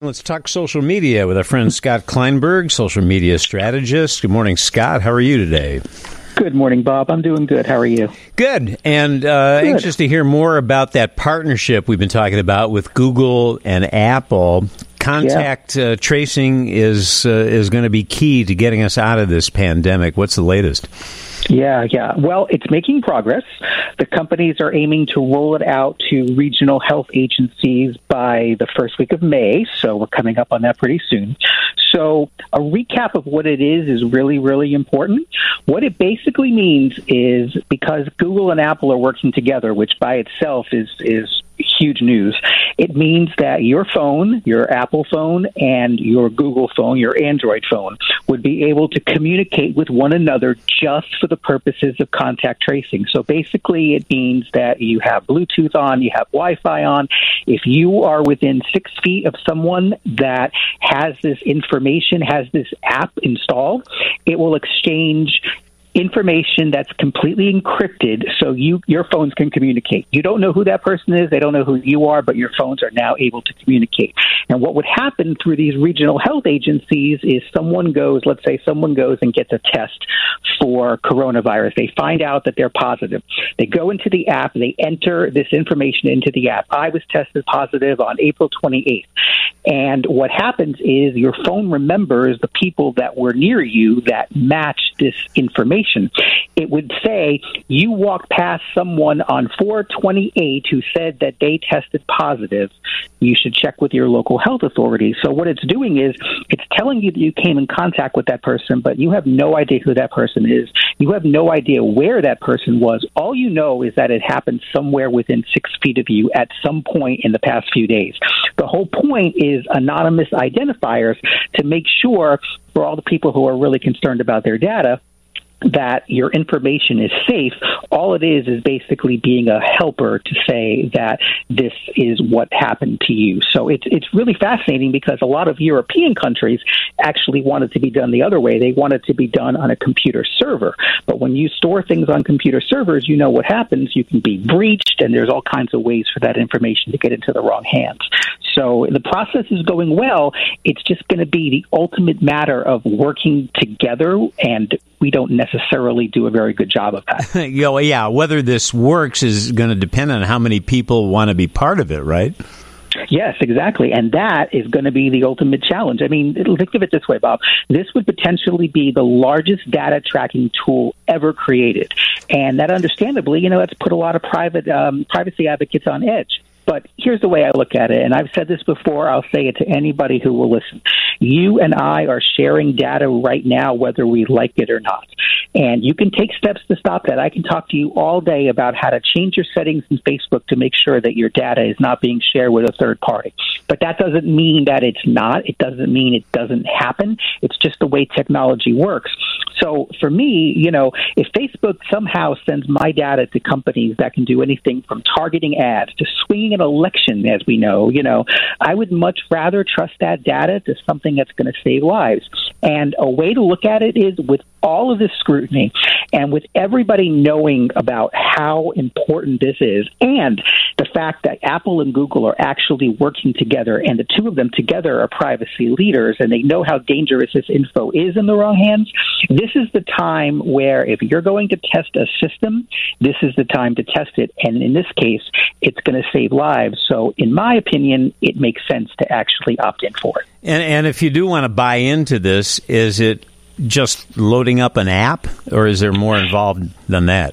Let's talk social media with our friend Scott Kleinberg, social media strategist. Good morning, Scott. How are you today? Good morning, Bob. I'm doing good. How are you? Good. And anxious to hear more about that partnership we've been talking about with Google and Apple. Contact tracing is going to be key to getting us out of this pandemic. What's the latest? Yeah. Well, it's making progress. The companies are aiming to roll it out to regional health agencies by the first week of May, so we're coming up on that pretty soon. So a recap of what it is really, really important. What it basically means is because Google and Apple are working together, which by itself is huge news, it means that your phone, your Apple phone, and your Google phone, your Android phone, would be able to communicate with one another just for the purposes of contact tracing. So basically, it means that you have Bluetooth on, you have Wi-Fi on. If you are within 6 feet of someone that has this information, has this app installed, it will exchange information that's completely encrypted so your phones can communicate. You don't know who that person is, they don't know who you are, but your phones are now able to communicate. And what would happen through these regional health agencies is let's say someone goes and gets a test for coronavirus. They find out that they're positive. They go into the app, they enter this information into the app. I was tested positive on April 28th. And what happens is your phone remembers the people that were near you that match this information. It would say you walked past someone on 4/28 who said that they tested positive. You should check with your local health authority. So what it's doing is it's telling you that you came in contact with that person, but you have no idea who that person is. You have no idea where that person was. All you know is that it happened somewhere within 6 feet of you at some point in the past few days. The whole point is anonymous identifiers to make sure for all the people who are really concerned about their data that your information is safe. All it is basically being a helper to say that this is what happened to you. So it's really fascinating because a lot of European countries actually want it to be done the other way. They want it to be done on a computer server. But when you store things on computer servers, you know what happens. You can be breached, and there's all kinds of ways for that information to get into the wrong hands. So the process is going well. It's just going to be the ultimate matter of working together, and we don't necessarily do a very good job of that. Yeah, whether this works is going to depend on how many people want to be part of it, right? Yes, exactly. And that is going to be the ultimate challenge. I mean, think of it this way, Bob. This would potentially be the largest data tracking tool ever created. And that understandably, that's put a lot of privacy advocates on edge. But here's the way I look at it, and I've said this before, I'll say it to anybody who will listen. You and I are sharing data right now, whether we like it or not. And you can take steps to stop that. I can talk to you all day about how to change your settings in Facebook to make sure that your data is not being shared with a third party. But that doesn't mean that it's not. It doesn't mean it doesn't happen. It's just the way technology works. So for me, if Facebook somehow sends my data to companies that can do anything from targeting ads to swinging an election, as we know, I would much rather trust that data to something that's going to save lives. And a way to look at it is with all of this scrutiny and with everybody knowing about how important this is and the fact that Apple and Google are actually working together and the two of them together are privacy leaders and they know how dangerous this info is in the wrong hands, this is the time where if you're going to test a system, this is the time to test it. And in this case, it's going to save lives. So in my opinion, it makes sense to actually opt in for it. And if you do want to buy into this, is it just loading up an app, or is there more involved than that?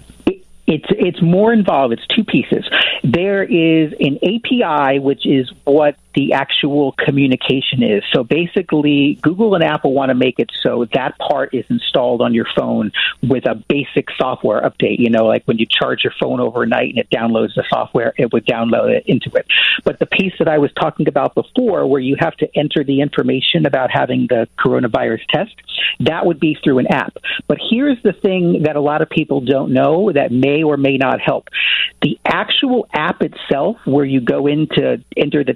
It's more involved. It's two pieces. There is an API, which is what the actual communication is. So basically, Google and Apple want to make it so that part is installed on your phone with a basic software update. Like when you charge your phone overnight and it downloads the software, it would download it into it. But the piece that I was talking about before, where you have to enter the information about having the coronavirus test, that would be through an app. But here's the thing that a lot of people don't know that may or may not help. The actual app itself, where you go in to enter the testing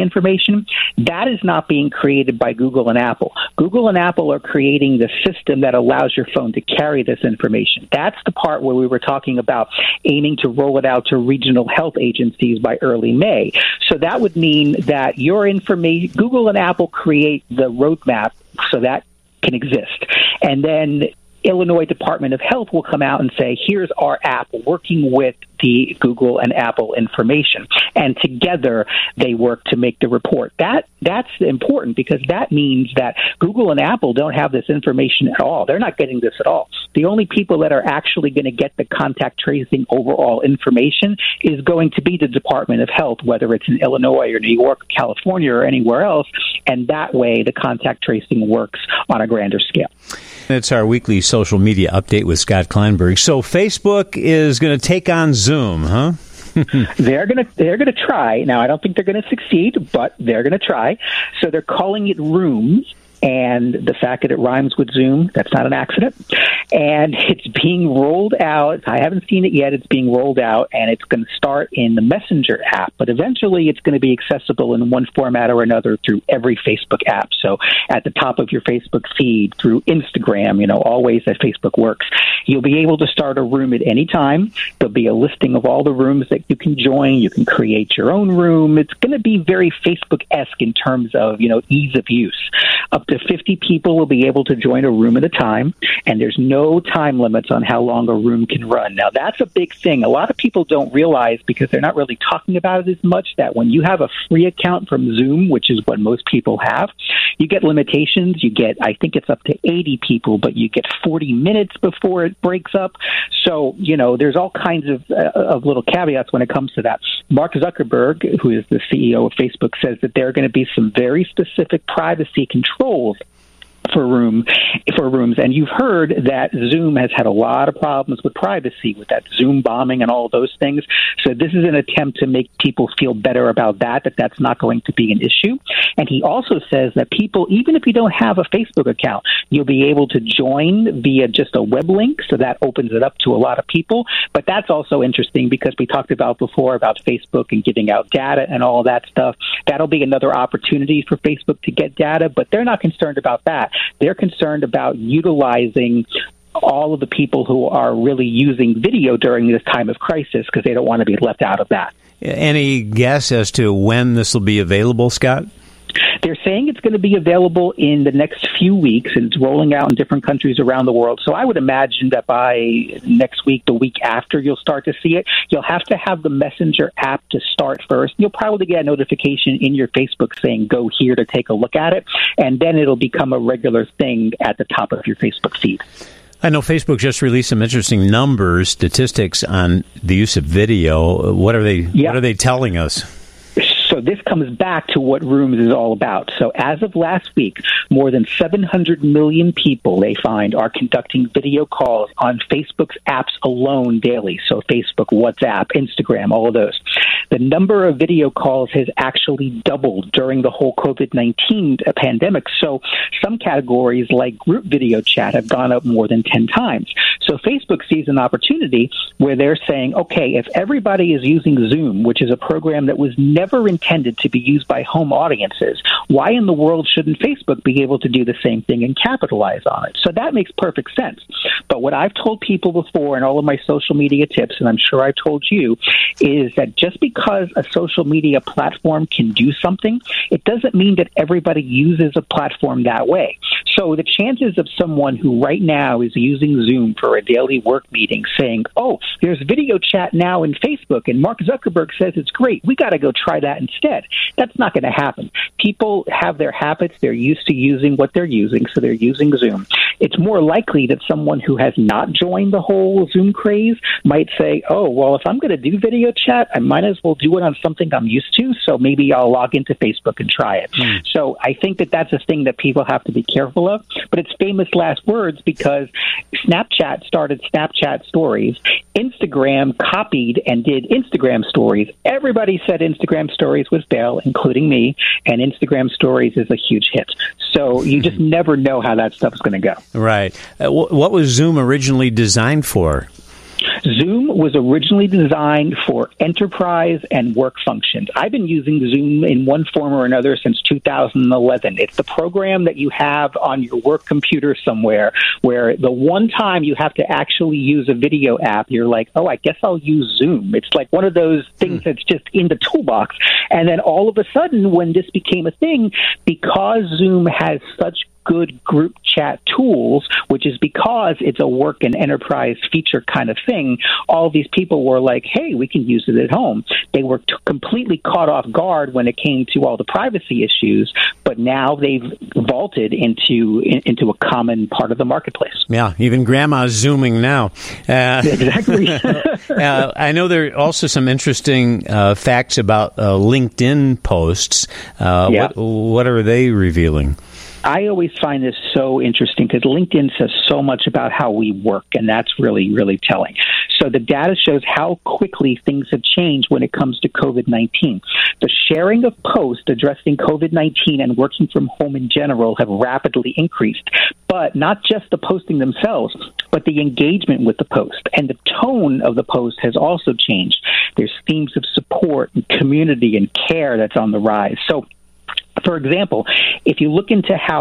information, that is not being created by Google and Apple. Google and Apple are creating the system that allows your phone to carry this information. That's the part where we were talking about aiming to roll it out to regional health agencies by early May. So that would mean that your information, Google and Apple create the roadmap so that can exist. And then Illinois Department of Health will come out and say, here's our app working with the Google and Apple information. And together they work to make the report. That's important because that means that Google and Apple don't have this information at all. They're not getting this at all. The only people that are actually going to get the contact tracing overall information is going to be the Department of Health, whether it's in Illinois or New York, California, or anywhere else. And that way the contact tracing works on a grander scale. It's our weekly social media update with Scott Kleinberg. So Facebook is going to take on Zoom, huh? They're gonna try. Now, I don't think they're going to succeed, but they're going to try. So they're calling it Rooms. And the fact that it rhymes with Zoom, that's not an accident. And it's being rolled out. I haven't seen it yet. It's being rolled out, and it's going to start in the Messenger app. But eventually it's going to be accessible in one format or another through every Facebook app. So at the top of your Facebook feed, through Instagram, all ways that Facebook works. You'll be able to start a room at any time. There'll be a listing of all the rooms that you can join. You can create your own room. It's going to be very Facebook-esque in terms of, ease of use. Up to 50 people will be able to join a room at a time, and there's no time limits on how long a room can run. Now, that's a big thing. A lot of people don't realize, because they're not really talking about it as much, that when you have a free account from Zoom, which is what most people have, you get limitations. You get, I think it's up to 80 people, but you get 40 minutes before it breaks up. So, there's all kinds of little caveats when it comes to that. Mark Zuckerberg, who is the CEO of Facebook, says that there are going to be some very specific privacy controls for rooms. And you've heard that Zoom has had a lot of problems with privacy, with that Zoom bombing and all of those things. So this is an attempt to make people feel better about that's not going to be an issue. And he also says that people, even if you don't have a Facebook account, you'll be able to join via just a web link. So that opens it up to a lot of people. But that's also interesting because we talked about before about Facebook and giving out data and all of that stuff. That'll be another opportunity for Facebook to get data, but they're not concerned about that. They're concerned about utilizing all of the people who are really using video during this time of crisis because they don't want to be left out of that. Any guess as to when this will be available, Scott? They're saying it's going to be available in the next few weeks, and it's rolling out in different countries around the world. So I would imagine that by next week, the week after, you'll start to see it. You'll have to have the Messenger app to start first. You'll probably get a notification in your Facebook saying, go here to take a look at it, and then it'll become a regular thing at the top of your Facebook feed. I know Facebook just released some interesting numbers, statistics on the use of video. What are they telling us? So this comes back to what Rooms is all about. So as of last week, more than 700 million people, they find, are conducting video calls on Facebook's apps alone daily. So Facebook, WhatsApp, Instagram, all of those. The number of video calls has actually doubled during the whole COVID-19 pandemic. So some categories like group video chat have gone up more than 10 times. So Facebook sees an opportunity where they're saying, okay, if everybody is using Zoom, which is a program that was never intended to be used by home audiences, why in the world shouldn't Facebook be able to do the same thing and capitalize on it? So that makes perfect sense. But what I've told people before in all of my social media tips, and I'm sure I've told you, is that just because a social media platform can do something, it doesn't mean that everybody uses a platform that way. So the chances of someone who right now is using Zoom for a daily work meeting saying, oh, there's video chat now in Facebook and Mark Zuckerberg says it's great, we got to go try that instead. That's not going to happen. People have their habits. They're used to using what they're using, so they're using Zoom. It's more likely that someone who has not joined the whole Zoom craze might say, oh, well, if I'm going to do video chat, I might as well do it on something I'm used to, so maybe I'll log into Facebook and try it. So I think that that's a thing that people have to be careful of, but it's famous last words because Snapchat started Snapchat stories. Instagram copied and did Instagram stories. Everybody said Instagram stories was stale, including me, and Instagram stories is a huge hit. So you just never know how that stuff is going to go. Right. What was Zoom originally designed for? Zoom was originally designed for enterprise and work functions. I've been using Zoom in one form or another since 2011. It's the program that you have on your work computer somewhere where the one time you have to actually use a video app, you're like, oh, I guess I'll use Zoom. It's like one of those things that's just in the toolbox. And then all of a sudden, when this became a thing, because Zoom has such good group chat tools, which is because it's a work and enterprise feature kind of thing, all these people were like, hey, we can use it at home. They were completely caught off guard when it came to all the privacy issues, but now they've vaulted into a common part of the marketplace. Yeah, even grandma's Zooming now. Exactly. I know there are also some interesting facts about LinkedIn posts. What are they revealing? I always find this so interesting because LinkedIn says so much about how we work, and that's really, really telling. So the data shows how quickly things have changed when it comes to COVID-19. The sharing of posts addressing COVID-19 and working from home in general have rapidly increased, but not just the posting themselves, but the engagement with the post. And the tone of the post has also changed. There's themes of support and community and care that's on the rise. So, for example, if you look into how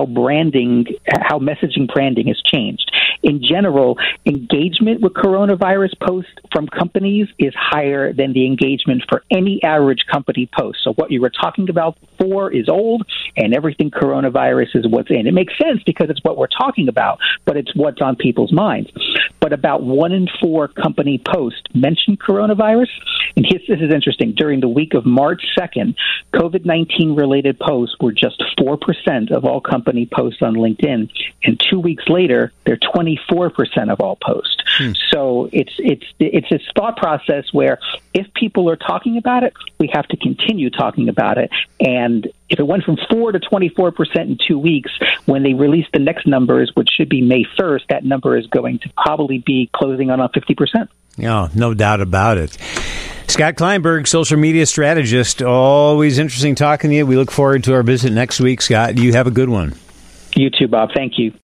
messaging branding has changed, in general, engagement with coronavirus posts from companies is higher than the engagement for any average company post. So what you were talking about before is old, and everything coronavirus is what's in. It makes sense because it's what we're talking about, but it's what's on people's minds. But about 1 in 4 company posts mention coronavirus. And this is interesting. During the week of March 2nd, COVID-19 related posts were just 4% of all company posts on LinkedIn, and 2 weeks later, they're 24% of all posts. So it's this thought process where if people are talking about it, we have to continue talking about it. And if it went from 4 to 24% in 2 weeks, when they release the next numbers, which should be May 1st, that number is going to probably be closing on 50%. Yeah, no doubt about it. Scott Kleinberg, social media strategist. Always interesting talking to you. We look forward to our visit next week, Scott. You have a good one. You too, Bob. Thank you.